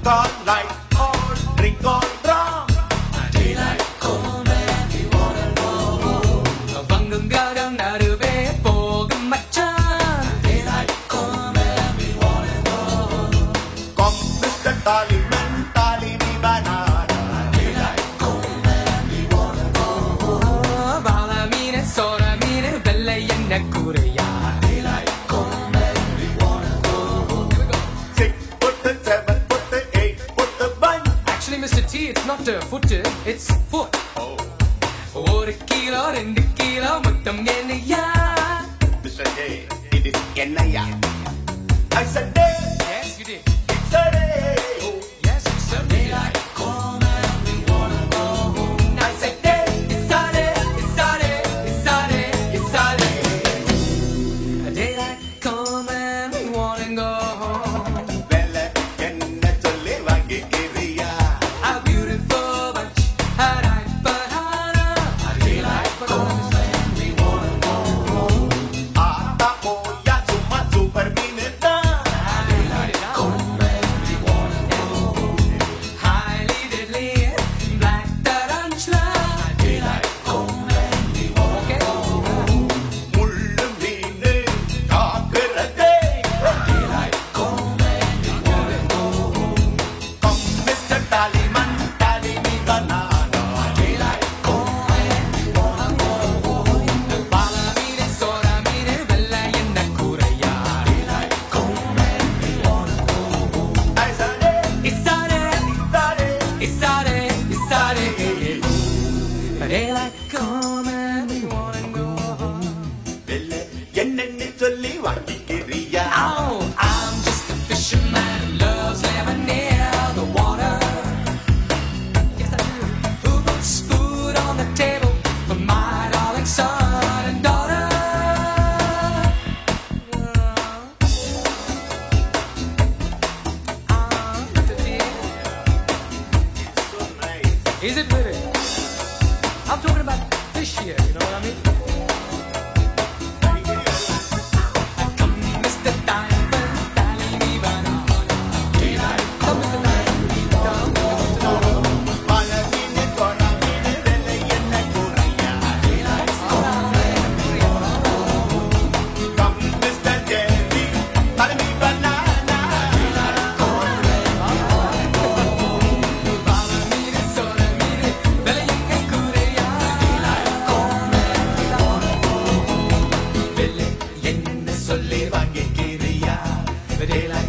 all light or drink all wrong. Daylight come and we wanna go home. 방금 가장 나를 배보금 맞춰. Daylight come and we wanna go home. Come Mr. Tallyman, tally me banana. Daylight come and we wanna go home. 바람이네 소람이네 벨레였네 꾸르야. Daylight come and we wanna go home. 6 foot, 7 foot, 8 foot bunch. Actually, Mr. T, it's not a foot, it's foot. Oh, ஒரு kilo 2 kilo மொத்தம் என்னையா? Mr. J, it is Enaya. I said day, Yes, you did. it's a day. Yes, you certainly did. Daylight come and we wanna go home. I said day, It's a day, it's a day, it's a day, it's a day. Daylight come and we wanna go home. bella என்ன சொல்லிவா கேக்கிறியா? A beautiful bunch, a night banana. Daylight comes and we wanna go home. ஆத்தா போயா சும்மா super மீனுதா. Daylight come and we wanna go home. Highly deadly, black tarantula. Daylight come and we wanna go home. முள்ளு மீனு காக்குறதே. Daylight come and we wanna go home. Come Mr. Tallyman, tally me banana. Daylight come and we wanna go home. 바람이네 소람이네 벨라였네 꾸르야. Daylight come and we wanna go home. I said it, It's a day, it's a day. it's a day, it's a day. Daylight come and we wanna go home. வெள்ளை என்னன்னு சொல்லி வாங்கிக்கிறியா? Oh, I'm just a fisherman who loves living near the water. Yes, I do. Who puts food on the table for my darling son and daughter? So nice. Is it really? I'm talking about this year, you know what I mean? Come, Mr. Diamond, tally me banana. Daylight Come, Mr. Diamond, come. மழை மீனு கொடை மீனு வெள்ளை என்ன கூறியா? Daylight come and we wanna go home. Come Mr. Jerry, tally me banana. Daylight come and we wanna go home. 바람이네 소람이네 벨레였네 꾸르야. Daylight come and we wanna go home. 벨레 옛날 சொல்லி வாங்கிக்கிறியா? Daylight